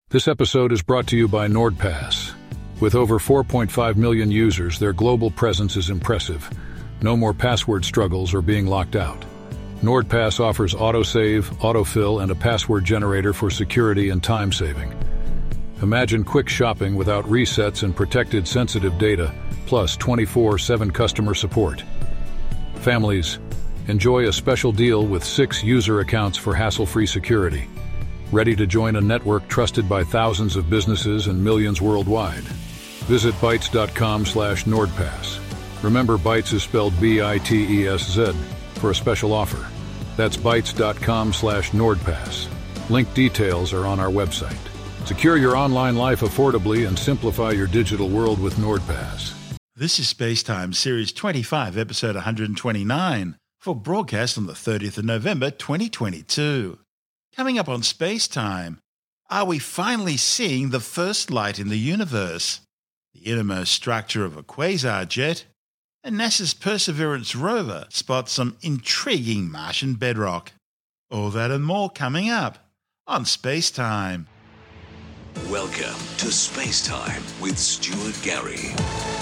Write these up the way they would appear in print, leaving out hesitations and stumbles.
This episode is brought to you by NordPass. With over 4.5 million users, their global presence is impressive. No more password struggles or being locked out. NordPass offers autosave, autofill, and a password generator for security and time saving. Imagine quick shopping without resets and protected sensitive data, plus 24/7 customer support. Families, enjoy a special deal with 6 user accounts for hassle-free security. Ready to join a network trusted by thousands of businesses and millions worldwide? Visit Bytes.com/NordPass. Remember, Bytes is spelled BITESZ for a special offer. That's Bytes.com/NordPass. Link details are on our website. Secure your online life affordably and simplify your digital world with NordPass. This is Spacetime Series 25, Episode 129, for broadcast on the 30th of November 2022. Coming up on Spacetime, are we finally seeing the first light in the universe? The innermost structure of a quasar jet? And NASA's Perseverance rover spots some intriguing Martian bedrock. All that and more coming up on Spacetime. Welcome to Spacetime with Stuart Gary.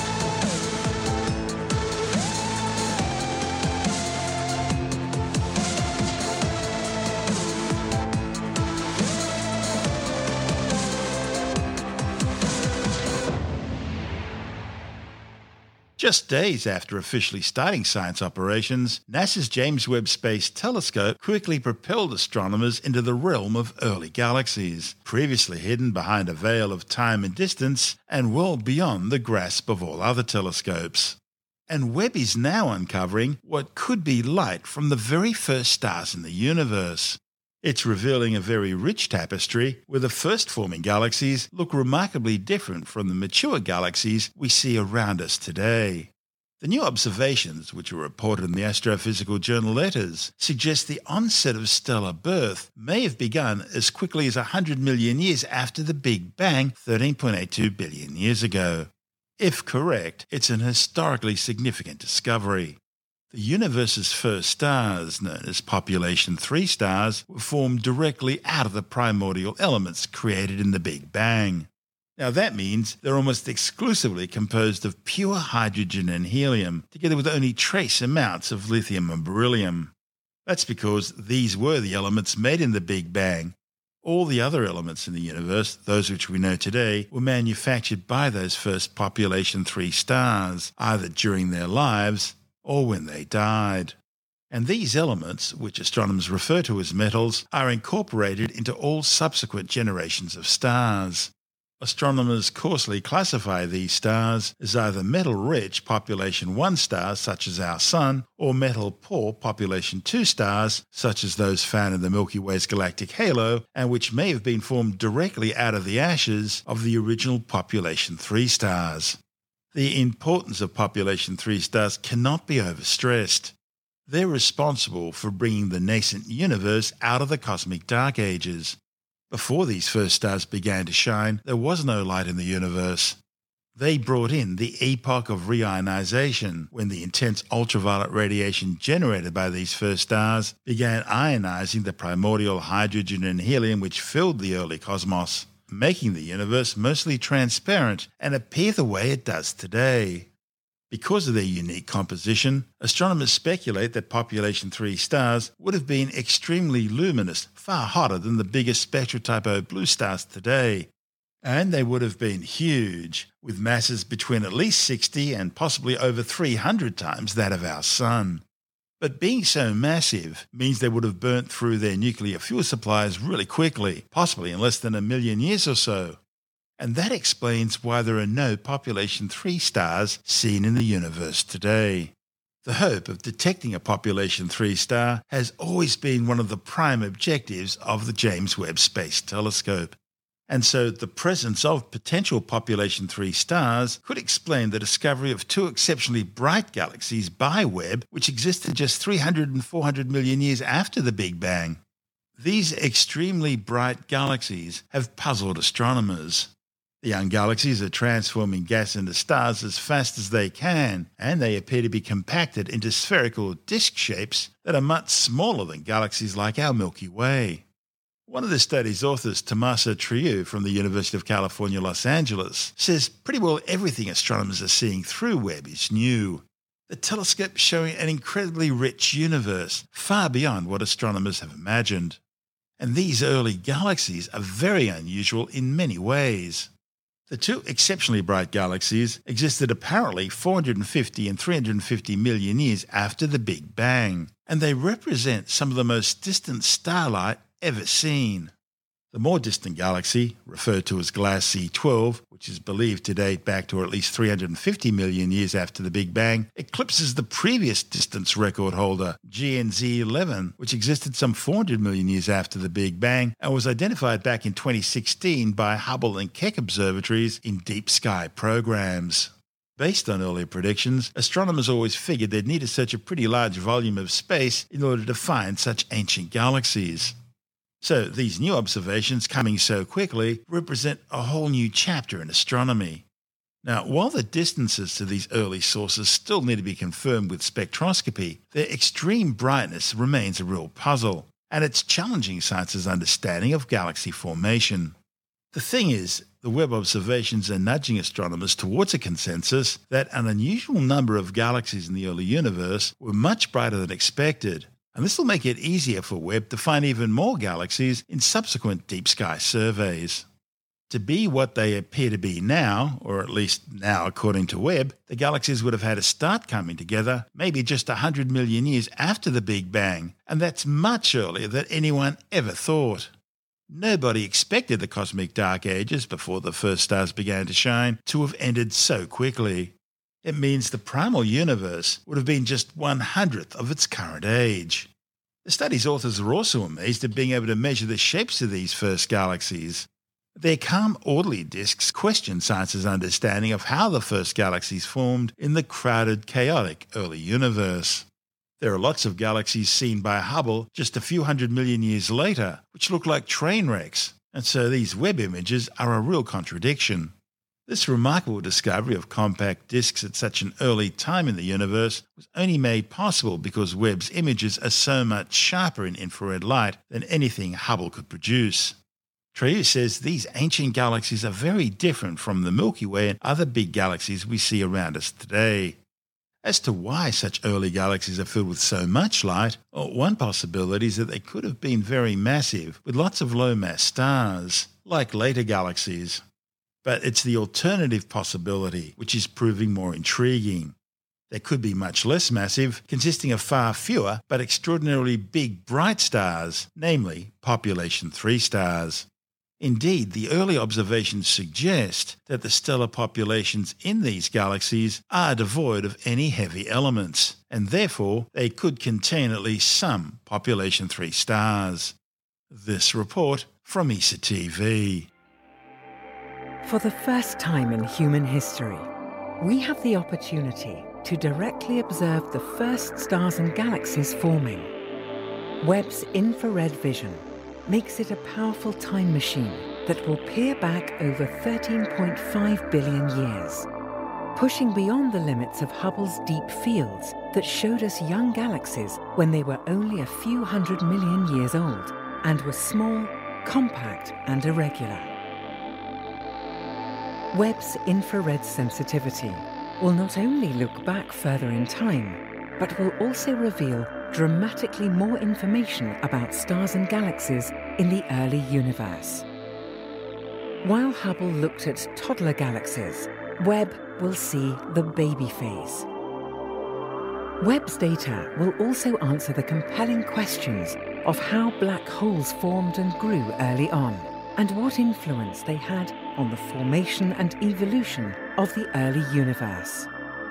Just days after officially starting science operations, NASA's James Webb Space Telescope quickly propelled astronomers into the realm of early galaxies, previously hidden behind a veil of time and distance and well beyond the grasp of all other telescopes. And Webb is now uncovering what could be light from the very first stars in the universe. It's revealing a very rich tapestry where the first-forming galaxies look remarkably different from the mature galaxies we see around us today. The new observations, which are reported in the Astrophysical Journal Letters, suggest the onset of stellar birth may have begun as quickly as 100 million years after the Big Bang 13.82 billion years ago. If correct, it's an historically significant discovery. The universe's first stars, known as Population 3 stars, were formed directly out of the primordial elements created in the Big Bang. Now that means they're almost exclusively composed of pure hydrogen and helium, together with only trace amounts of lithium and beryllium. That's because these were the elements made in the Big Bang. All the other elements in the universe, those which we know today, were manufactured by those first Population 3 stars, either during their lives or when they died. And these elements, which astronomers refer to as metals, are incorporated into all subsequent generations of stars. Astronomers coarsely classify these stars as either metal-rich Population 1 stars, such as our Sun, or metal-poor Population 2 stars, such as those found in the Milky Way's galactic halo, and which may have been formed directly out of the ashes of the original Population 3 stars. The importance of Population 3 stars cannot be overstressed. They're responsible for bringing the nascent universe out of the cosmic dark ages. Before these first stars began to shine, there was no light in the universe. They brought in the epoch of reionization, when the intense ultraviolet radiation generated by these first stars began ionizing the primordial hydrogen and helium which filled the early cosmos, making the universe mostly transparent and appear the way it does today. Because of their unique composition, astronomers speculate that Population 3 stars would have been extremely luminous, far hotter than the biggest spectral type O blue stars today. And they would have been huge, with masses between at least 60 and possibly over 300 times that of our Sun. But being so massive means they would have burnt through their nuclear fuel supplies really quickly, possibly in less than 1 million years or so. And that explains why there are no Population 3 stars seen in the universe today. The hope of detecting a Population 3 star has always been one of the prime objectives of the James Webb Space Telescope. And so the presence of potential Population 3 stars could explain the discovery of 2 exceptionally bright galaxies by Webb, which existed just 300 and 400 million years after the Big Bang. These extremely bright galaxies have puzzled astronomers. The young galaxies are transforming gas into stars as fast as they can, and they appear to be compacted into spherical disk shapes that are much smaller than galaxies like our Milky Way. One of the study's authors, Tommaso Trieu from the University of California, Los Angeles, says pretty well everything astronomers are seeing through Webb is new. The telescope is showing an incredibly rich universe, far beyond what astronomers have imagined. And these early galaxies are very unusual in many ways. The two exceptionally bright galaxies existed apparently 450 and 350 million years after the Big Bang, and they represent some of the most distant starlight ever seen. The more distant galaxy, referred to as Glass C12, which is believed to date back to at least 350 million years after the Big Bang, eclipses the previous distance record holder, GNZ 11, which existed some 400 million years after the Big Bang and was identified back in 2016 by Hubble and Keck observatories in deep sky programs. Based on earlier predictions, astronomers always figured they'd need to search a pretty large volume of space in order to find such ancient galaxies. So these new observations coming so quickly represent a whole new chapter in astronomy. Now, while the distances to these early sources still need to be confirmed with spectroscopy, their extreme brightness remains a real puzzle, and it's challenging science's understanding of galaxy formation. The thing is, the Webb observations are nudging astronomers towards a consensus that an unusual number of galaxies in the early universe were much brighter than expected, and this will make it easier for Webb to find even more galaxies in subsequent deep sky surveys. To be what they appear to be now, or at least now according to Webb, the galaxies would have had to start coming together maybe just 100 million years after the Big Bang, and that's much earlier than anyone ever thought. Nobody expected the cosmic dark ages before the first stars began to shine to have ended so quickly. It means the primal universe would have been just 1/100th of its current age. The study's authors are also amazed at being able to measure the shapes of these first galaxies. Their calm, orderly disks question science's understanding of how the first galaxies formed in the crowded, chaotic early universe. There are lots of galaxies seen by Hubble just a few 100 million years later, which look like train wrecks, and so these Webb images are a real contradiction. This remarkable discovery of compact disks at such an early time in the universe was only made possible because Webb's images are so much sharper in infrared light than anything Hubble could produce. Trieu says these ancient galaxies are very different from the Milky Way and other big galaxies we see around us today. As to why such early galaxies are filled with so much light, one possibility is that they could have been very massive, with lots of low-mass stars, like later galaxies. But it's the alternative possibility which is proving more intriguing. They could be much less massive, consisting of far fewer but extraordinarily big bright stars, namely population 3 stars. Indeed, the early observations suggest that the stellar populations in these galaxies are devoid of any heavy elements, and therefore they could contain at least some population 3 stars. This report from ESA TV. For the first time in human history, we have the opportunity to directly observe the first stars and galaxies forming. Webb's infrared vision makes it a powerful time machine that will peer back over 13.5 billion years, pushing beyond the limits of Hubble's deep fields that showed us young galaxies when they were only a few 100 million years old and were small, compact and irregular. Webb's infrared sensitivity will not only look back further in time, but will also reveal dramatically more information about stars and galaxies in the early universe. While Hubble looked at toddler galaxies, Webb will see the baby phase. Webb's data will also answer the compelling questions of how black holes formed and grew early on, and what influence they had on the formation and evolution of the early universe.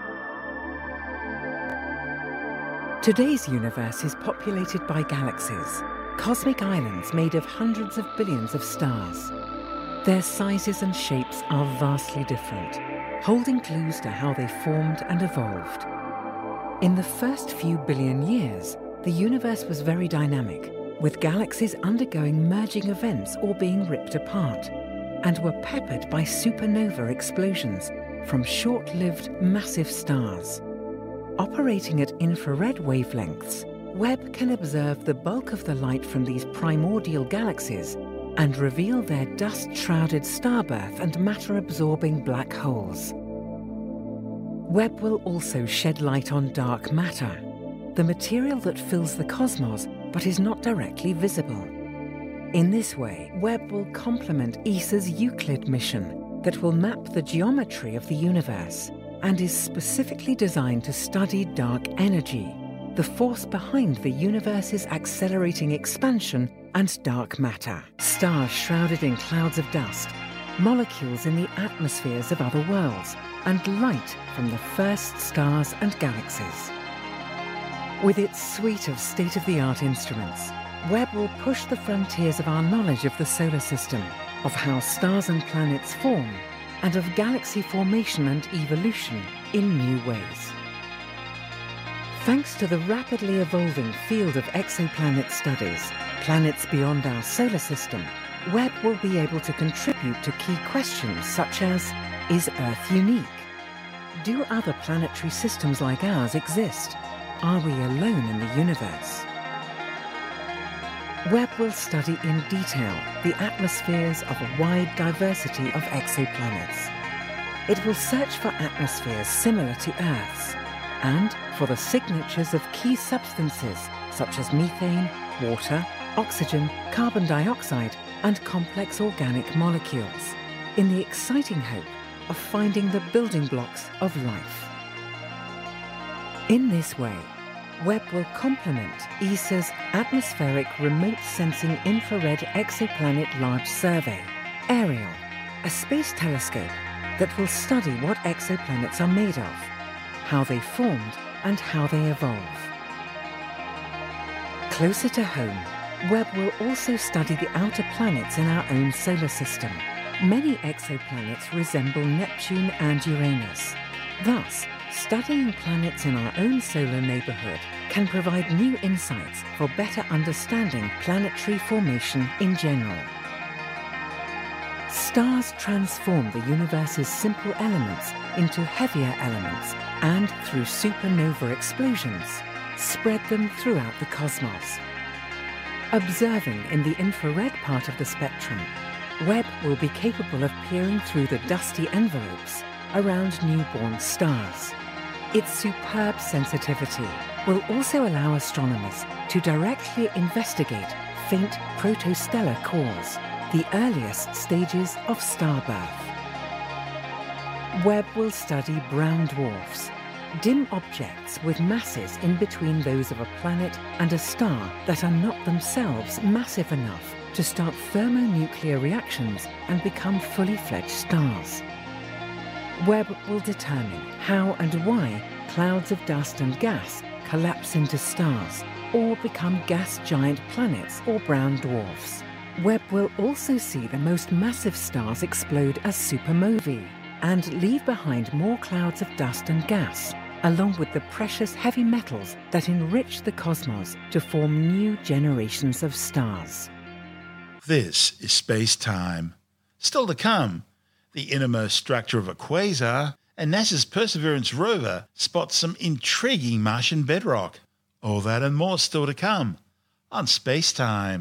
Today's universe is populated by galaxies, cosmic islands made of hundreds of billions of stars. Their sizes and shapes are vastly different, holding clues to how they formed and evolved. In the first few billion years, the universe was very dynamic, with galaxies undergoing merging events or being ripped apart, and were peppered by supernova explosions from short-lived massive stars. Operating at infrared wavelengths, Webb can observe the bulk of the light from these primordial galaxies and reveal their dust-shrouded starbirth and matter-absorbing black holes. Webb will also shed light on dark matter, the material that fills the cosmos but is not directly visible. In this way, Webb will complement ESA's Euclid mission that will map the geometry of the universe and is specifically designed to study dark energy, the force behind the universe's accelerating expansion and dark matter. Stars shrouded in clouds of dust, molecules in the atmospheres of other worlds, and light from the first stars and galaxies. With its suite of state-of-the-art instruments, Webb will push the frontiers of our knowledge of the solar system, of how stars and planets form, and of galaxy formation and evolution in new ways. Thanks to the rapidly evolving field of exoplanet studies, planets beyond our solar system, Webb will be able to contribute to key questions such as, is Earth unique? Do other planetary systems like ours exist? Are we alone in the universe? Webb will study in detail the atmospheres of a wide diversity of exoplanets. It will search for atmospheres similar to Earth's and for the signatures of key substances such as methane, water, oxygen, carbon dioxide, and complex organic molecules, in the exciting hope of finding the building blocks of life. In this way, Webb will complement ESA's Atmospheric Remote Sensing Infrared Exoplanet Large Survey, ARIEL, a space telescope that will study what exoplanets are made of, how they formed, and how they evolve. Closer to home, Webb will also study the outer planets in our own solar system. Many exoplanets resemble Neptune and Uranus. Thus, studying planets in our own solar neighborhood can provide new insights for better understanding planetary formation in general. Stars transform the universe's simple elements into heavier elements and, through supernova explosions, spread them throughout the cosmos. Observing in the infrared part of the spectrum, Webb will be capable of peering through the dusty envelopes around newborn stars. Its superb sensitivity will also allow astronomers to directly investigate faint protostellar cores, the earliest stages of star birth. Webb will study brown dwarfs, dim objects with masses in between those of a planet and a star that are not themselves massive enough to start thermonuclear reactions and become fully fledged stars. Webb will determine how and why clouds of dust and gas collapse into stars or become gas giant planets or brown dwarfs. Webb will also see the most massive stars explode as supernovae and leave behind more clouds of dust and gas, along with the precious heavy metals that enrich the cosmos to form new generations of stars. This is Space-Time. Still to come, the innermost structure of a quasar, and NASA's Perseverance rover spots some intriguing Martian bedrock. All that and more still to come on Space-Time.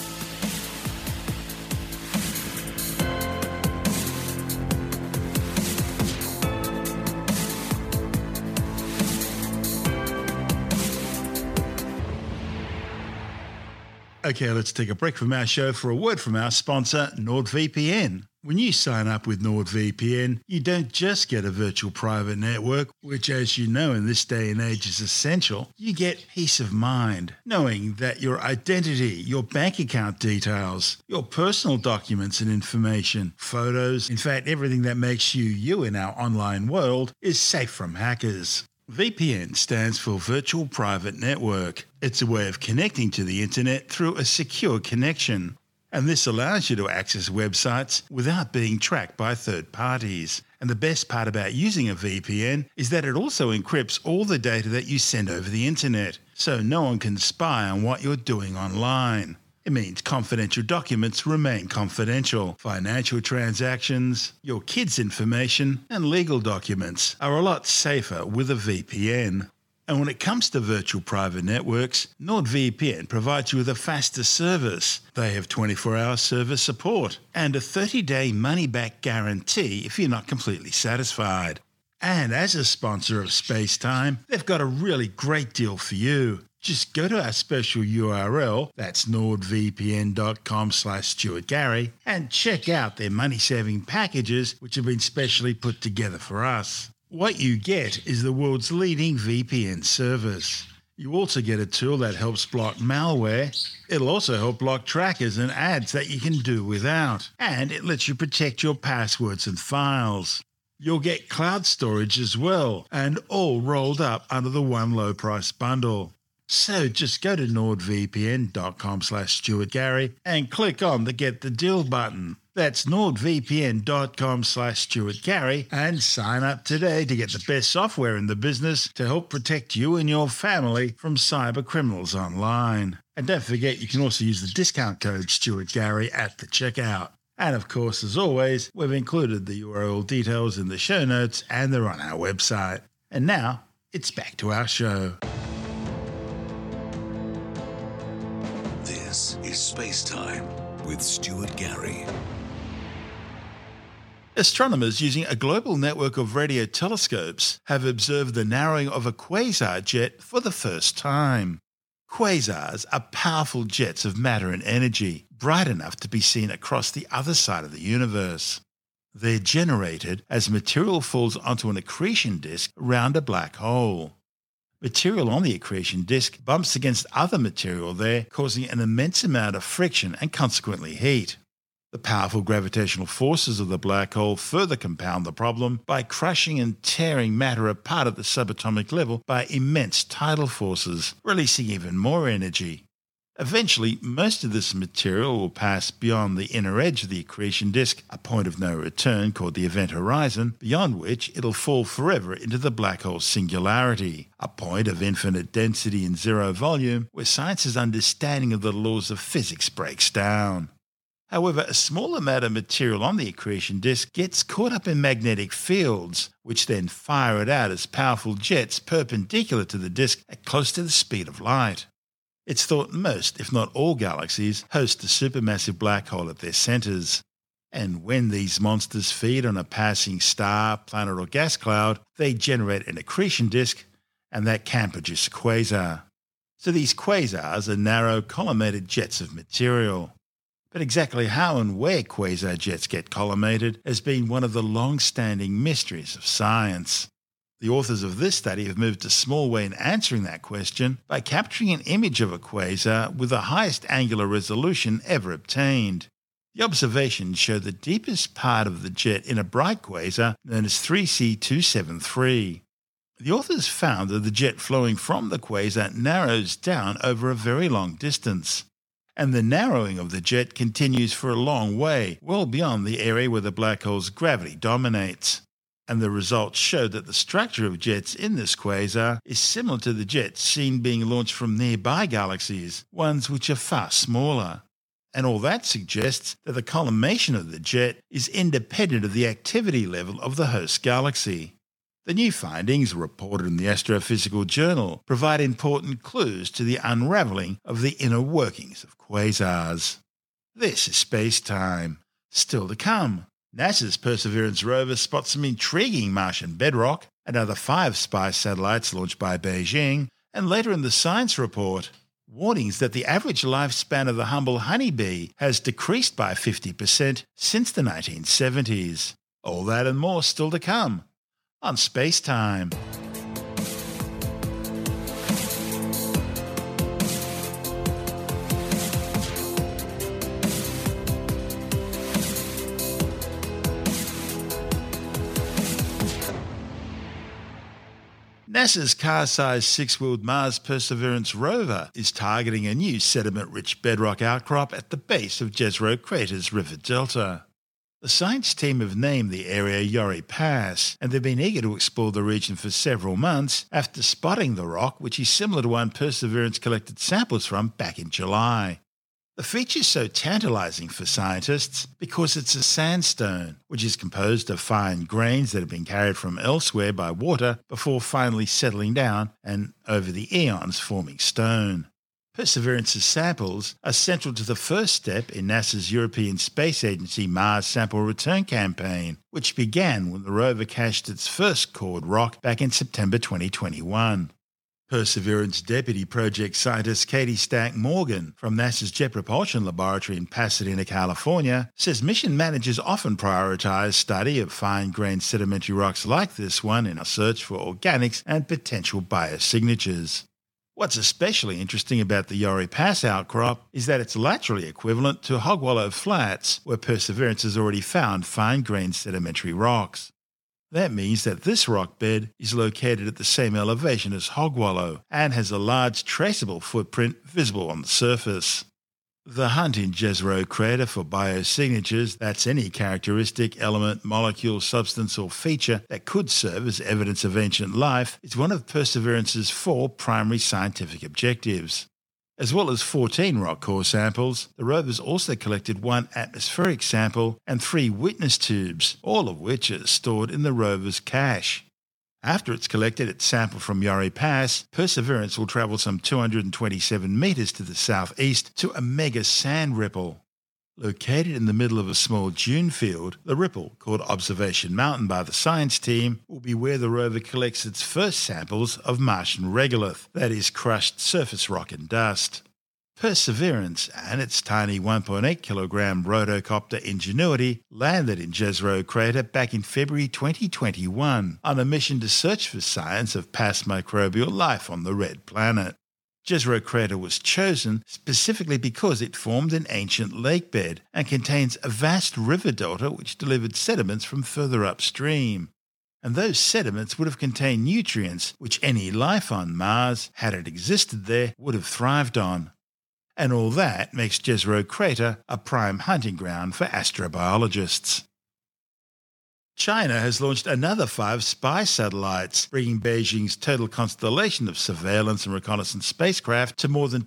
Okay, let's take a break from our show for a word from our sponsor, NordVPN. When you sign up with NordVPN, you don't just get a virtual private network, which, as you know, in this day and age is essential. You get peace of mind, knowing that your identity, your bank account details, your personal documents and information, photos, in fact, everything that makes you you in our online world is safe from hackers. VPN stands for Virtual Private Network. It's a way of connecting to the internet through a secure connection. And this allows you to access websites without being tracked by third parties. And the best part about using a VPN is that it also encrypts all the data that you send over the internet, so no one can spy on what you're doing online. It means confidential documents remain confidential. Financial transactions, your kids' information, and legal documents are a lot safer with a VPN. And when it comes to virtual private networks, NordVPN provides you with a faster service. They have 24-hour service support and a 30-day money-back guarantee if you're not completely satisfied. And as a sponsor of Spacetime, they've got a really great deal for you. Just go to our special URL, that's nordvpn.com/StuartGary, and check out their money-saving packages which have been specially put together for us. What you get is the world's leading VPN service. You also get a tool that helps block malware. It'll also help block trackers and ads that you can do without. And it lets you protect your passwords and files. You'll get cloud storage as well, and all rolled up under the one low price bundle. So just go to nordvpn.com/StuartGary and click on the Get the Deal button. That's nordvpn.com/StuartGary and sign up today to get the best software in the business to help protect you and your family from cyber criminals online. And don't forget, you can also use the discount code StuartGary at the checkout. And of course, as always, we've included the URL details in the show notes and they're on our website. And now, it's back to our show. This is Space Time with Stuart Gary. Astronomers using a global network of radio telescopes have observed the narrowing of a quasar jet for the first time. Quasars are powerful jets of matter and energy, bright enough to be seen across the other side of the universe. They're generated as material falls onto an accretion disk around a black hole. Material on the accretion disk bumps against other material there, causing an immense amount of friction and consequently heat. The powerful gravitational forces of the black hole further compound the problem by crushing and tearing matter apart at the subatomic level by immense tidal forces, releasing even more energy. Eventually, most of this material will pass beyond the inner edge of the accretion disk, a point of no return called the event horizon, beyond which it'll fall forever into the black hole singularity, a point of infinite density and zero volume where science's understanding of the laws of physics breaks down. However, a small amount of material on the accretion disk gets caught up in magnetic fields, which then fire it out as powerful jets perpendicular to the disk at close to the speed of light. It's thought most, if not all galaxies, host a supermassive black hole at their centres. And when these monsters feed on a passing star, planet or gas cloud, they generate an accretion disk, and that can produce a quasar. So these quasars are narrow, collimated jets of material. But exactly how and where quasar jets get collimated has been one of the long-standing mysteries of science. The authors of this study have moved a small way in answering that question by capturing an image of a quasar with the highest angular resolution ever obtained. The observations show the deepest part of the jet in a bright quasar known as 3C273. The authors found that the jet flowing from the quasar narrows down over a very long distance. And the narrowing of the jet continues for a long way, well beyond the area where the black hole's gravity dominates. And the results show that the structure of jets in this quasar is similar to the jets seen being launched from nearby galaxies, ones which are far smaller. And all that suggests that the collimation of the jet is independent of the activity level of the host galaxy. The new findings, reported in the Astrophysical Journal, provide important clues to the unravelling of the inner workings of quasars. This is Space Time. Still to come, NASA's Perseverance rover spots some intriguing Martian bedrock, another 5 spy satellites launched by Beijing, and later in the Science Report, warnings that the average lifespan of the humble honeybee has decreased by 50% since the 1970s. All that and more still to come on Space Time. NASA's car-sized 6-wheeled Mars Perseverance rover is targeting a new sediment-rich bedrock outcrop at the base of Jezero Crater's river delta. The science team have named the area Yori Pass, and they've been eager to explore the region for several months after spotting the rock, which is similar to one Perseverance collected samples from back in July. The feature is so tantalizing for scientists because it's a sandstone, which is composed of fine grains that have been carried from elsewhere by water before finally settling down and over the eons forming stone. Perseverance's samples are central to the first step in NASA's European Space Agency Mars Sample Return campaign, which began when the rover cached its first cored rock back in September 2021. Perseverance Deputy Project Scientist Katie Stack Morgan from NASA's Jet Propulsion Laboratory in Pasadena, California, says mission managers often prioritize study of fine-grained sedimentary rocks like this one in a search for organics and potential biosignatures. What's especially interesting about the Yori Pass outcrop is that it's laterally equivalent to Hogwallow Flats, where Perseverance has already found fine-grained sedimentary rocks. That means that this rock bed is located at the same elevation as Hogwallow and has a large traceable footprint visible on the surface. The hunt in Jezero Crater for biosignatures, that's any characteristic, element, molecule, substance or feature that could serve as evidence of ancient life, is one of Perseverance's 4 primary scientific objectives. As well as 14 rock core samples, the rovers also collected 1 atmospheric sample and 3 witness tubes, all of which are stored in the rover's cache. After it's collected its sample from Yori Pass, Perseverance will travel some 227 metres to the southeast to a mega sand ripple. Located in the middle of a small dune field, the ripple, called Observation Mountain by the science team, will be where the rover collects its first samples of Martian regolith, that is, crushed surface rock and dust. Perseverance and its tiny 1.8 kilogram rotocopter Ingenuity landed in Jezero Crater back in February 2021 on a mission to search for signs of past microbial life on the Red Planet. Jezero Crater was chosen specifically because it formed an ancient lake bed and contains a vast river delta which delivered sediments from further upstream. And those sediments would have contained nutrients which any life on Mars, had it existed there, would have thrived on. And all that makes Jezero Crater a prime hunting ground for astrobiologists. China has launched another 5 spy satellites, bringing Beijing's total constellation of surveillance and reconnaissance spacecraft to more than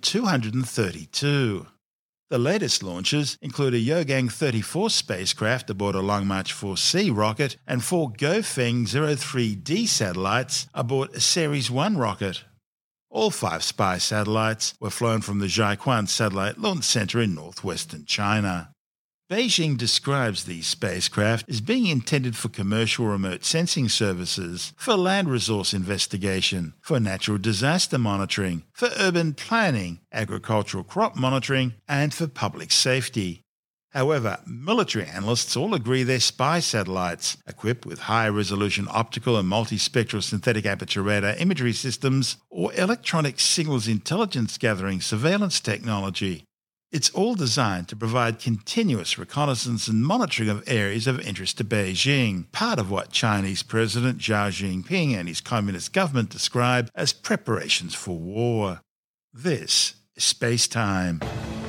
232. The latest launches include a Yaogan 34 spacecraft aboard a Long March 4C rocket and 4 Gaofeng 03D satellites aboard a Ceres 1 rocket. All 5 spy satellites were flown from the Jiuquan Satellite Launch Center in northwestern China. Beijing describes these spacecraft as being intended for commercial remote sensing services, for land resource investigation, for natural disaster monitoring, for urban planning, agricultural crop monitoring, and for public safety. However, military analysts all agree they're spy satellites, equipped with high-resolution optical and multispectral synthetic aperture radar imagery systems or electronic signals intelligence gathering surveillance technology. It's all designed to provide continuous reconnaissance and monitoring of areas of interest to Beijing, part of what Chinese President Xi Jinping and his communist government describe as preparations for war. This is Space Time.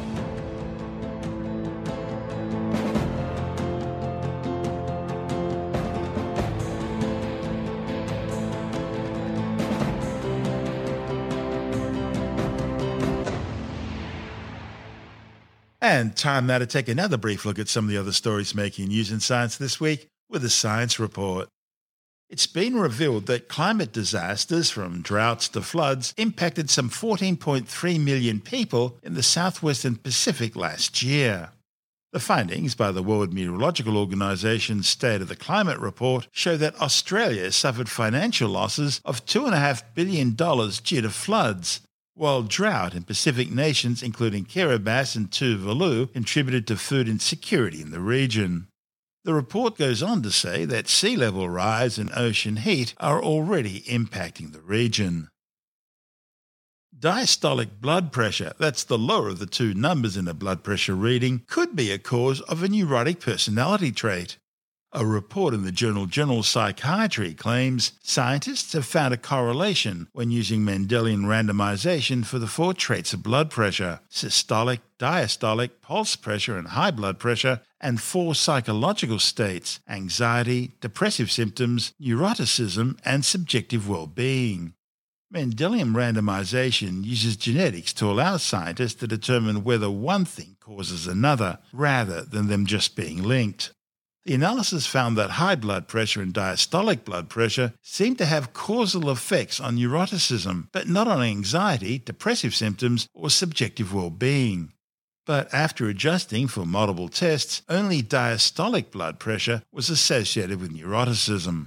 And time now to take another brief look at some of the other stories making news in science this week with a science report. It's been revealed that climate disasters, from droughts to floods, impacted some 14.3 million people in the southwestern Pacific last year. The findings by the World Meteorological Organization's State of the Climate report show that Australia suffered financial losses of $2.5 billion due to floods, while drought in Pacific nations including Kiribati and Tuvalu contributed to food insecurity in the region. The report goes on to say that sea level rise and ocean heat are already impacting the region. Diastolic blood pressure, that's the lower of the 2 numbers in a blood pressure reading, could be a cause of a neurotic personality trait. A report in the journal General Psychiatry claims scientists have found a correlation when using Mendelian randomization for the 4 traits of blood pressure: systolic, diastolic, pulse pressure and high blood pressure, and 4 psychological states: anxiety, depressive symptoms, neuroticism, and subjective well-being. Mendelian randomization uses genetics to allow scientists to determine whether one thing causes another, rather than them just being linked. The analysis found that high blood pressure and diastolic blood pressure seem to have causal effects on neuroticism, but not on anxiety, depressive symptoms, or subjective well-being. But after adjusting for multiple tests, only diastolic blood pressure was associated with neuroticism.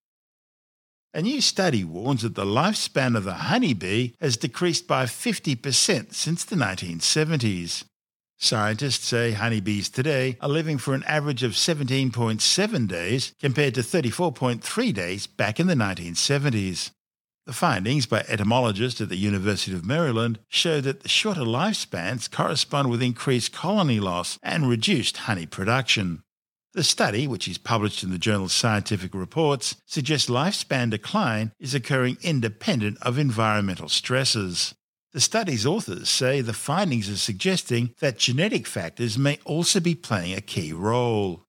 A new study warns that the lifespan of the honeybee has decreased by 50% since the 1970s. Scientists say honeybees today are living for an average of 17.7 days compared to 34.3 days back in the 1970s. The findings by entomologists at the University of Maryland show that the shorter lifespans correspond with increased colony loss and reduced honey production. The study, which is published in the journal Scientific Reports, suggests lifespan decline is occurring independent of environmental stresses. The study's authors say the findings are suggesting that genetic factors may also be playing a key role.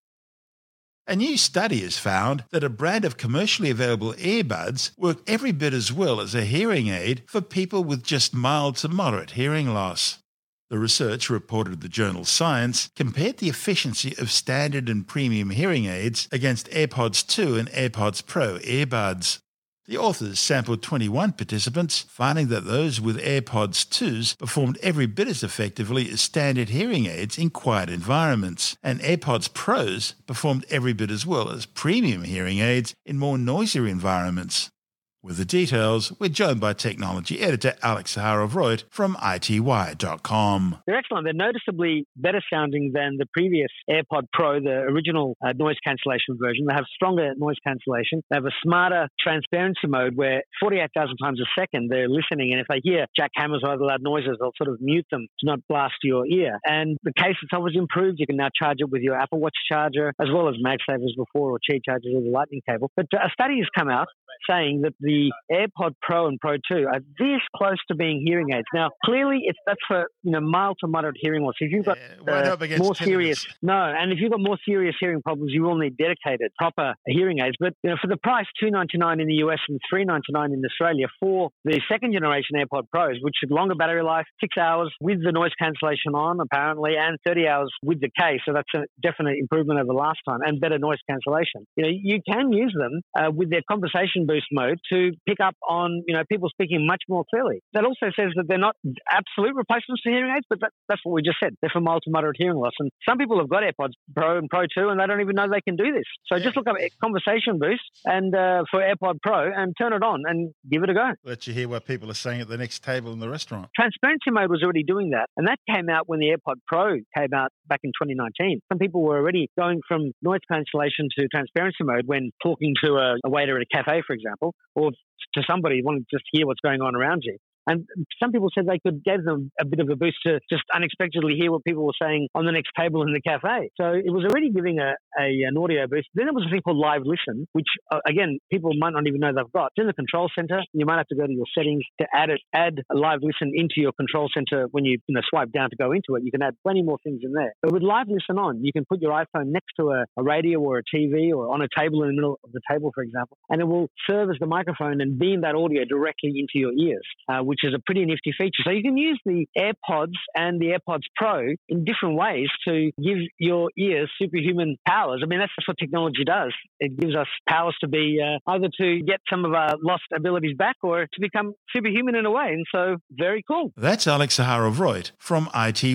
A new study has found that a brand of commercially available earbuds work every bit as well as a hearing aid for people with just mild to moderate hearing loss. The research, reported in the journal Science, compared the efficiency of standard and premium hearing aids against AirPods 2 and AirPods Pro earbuds. The authors sampled 21 participants, finding that those with AirPods 2s performed every bit as effectively as standard hearing aids in quiet environments, and AirPods Pros performed every bit as well as premium hearing aids in more noisier environments. With the details, we're joined by technology editor Alex Zaharov-Reutt from ITWire.com. They're excellent. They're noticeably better sounding than the previous AirPod Pro, the original noise cancellation version. They have stronger noise cancellation. They have a smarter transparency mode where 48,000 times a second they're listening, and if they hear jackhammers or other loud noises, they'll sort of mute them to not blast your ear. And the case itself is improved. You can now charge it with your Apple Watch charger, as well as MagSavers before, or Qi chargers with a lightning cable. But a study has come out saying that the AirPod Pro and Pro 2 are this close to being hearing aids. Now, clearly, that's for mild to moderate hearing loss. If you've got more serious, and if you've got more serious hearing problems, you will need dedicated, proper hearing aids. But for the price $299 in the US and $399 in Australia for the second generation AirPod Pros, which have longer battery life, 6 hours with the noise cancellation on, apparently, and 30 hours with the case. So that's a definite improvement over last time, and better noise cancellation. You can use them with their conversation boost mode to pick up on people speaking much more clearly. That also says that they're not absolute replacements for hearing aids, but that's what we just said. They're for mild to moderate hearing loss. And some people have got AirPods Pro and Pro 2 and they don't even know they can do this. So just look up Conversation Boost and for AirPod Pro and turn it on and give it a go. Let you hear what people are saying at the next table in the restaurant. Transparency mode was already doing that, and that came out when the AirPod Pro came out back in 2019. Some people were already going from noise cancellation to transparency mode when talking to a waiter at a cafe, for example, or to somebody wanting to just hear what's going on around you. And some people said they gave them a bit of a boost to just unexpectedly hear what people were saying on the next table in the cafe. So it was already giving an audio boost. Then there was a thing called Live Listen, which, again, people might not even know they've got. It's in the control center. You might have to go to your settings to add a Live Listen into your control center. When you swipe down to go into it, you can add plenty more things in there. But with Live Listen on, you can put your iPhone next to a radio or a TV or on a table in the middle of the table, for example, and it will serve as the microphone and beam that audio directly into your ears, which is a pretty nifty feature. So you can use the AirPods and the AirPods Pro in different ways to give your ears superhuman powers. I mean, that's what technology does. It gives us powers to be either to get some of our lost abilities back or to become superhuman in a way. And so, very cool. That's Alex Zaharov-Reutt from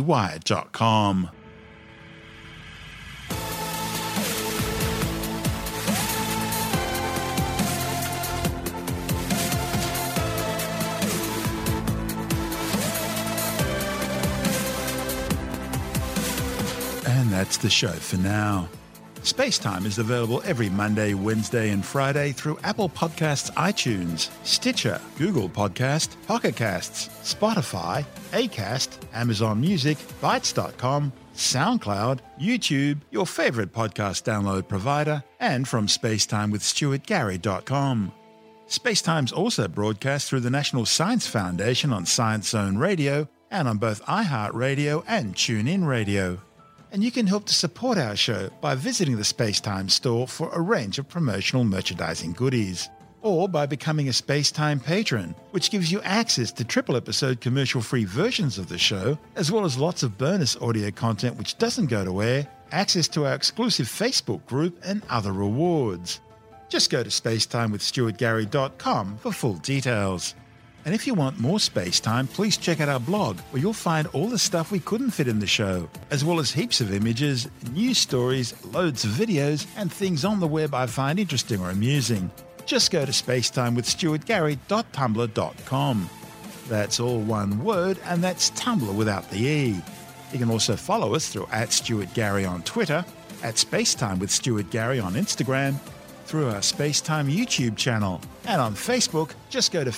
ITWire.com. And that's the show for now. Spacetime is available every Monday, Wednesday and Friday through Apple Podcasts, iTunes, Stitcher, Google Podcast, Pocket Casts, Spotify, Acast, Amazon Music, Bytes.com, SoundCloud, YouTube, your favorite podcast download provider, and from spacetimewithstuartgary.com. Spacetime's also broadcast through the National Science Foundation on Science Zone Radio and on both iHeartRadio and TuneIn Radio. And you can help to support our show by visiting the Spacetime store for a range of promotional merchandising goodies. or by becoming a Spacetime patron, which gives you access to triple-episode commercial-free versions of the show, as well as lots of bonus audio content which doesn't go to air, access to our exclusive Facebook group, and other rewards. Just go to spacetimewithstuartgary.com for full details. And if you want more Spacetime, please check out our blog, where you'll find all the stuff we couldn't fit in the show, as well as heaps of images, news stories, loads of videos, and things on the web I find interesting or amusing. Just go to spacetimewithstuartgary.tumblr.com. That's all one word, and that's Tumblr without the E. You can also follow us through @StuartGary on Twitter, @SpaceTimeWithStuartGary on Instagram, through our Spacetime YouTube channel, and on Facebook, just go to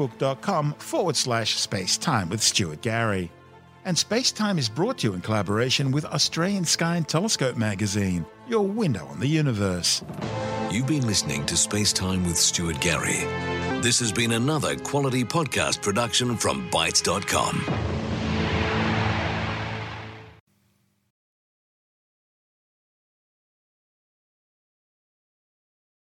facebook.com/SpaceTimeWithStuartGary. And Spacetime is brought to you in collaboration with Australian Sky and Telescope magazine, your window on the universe. You've been listening to Spacetime with Stuart Gary. This has been another quality podcast production from Bytes.com.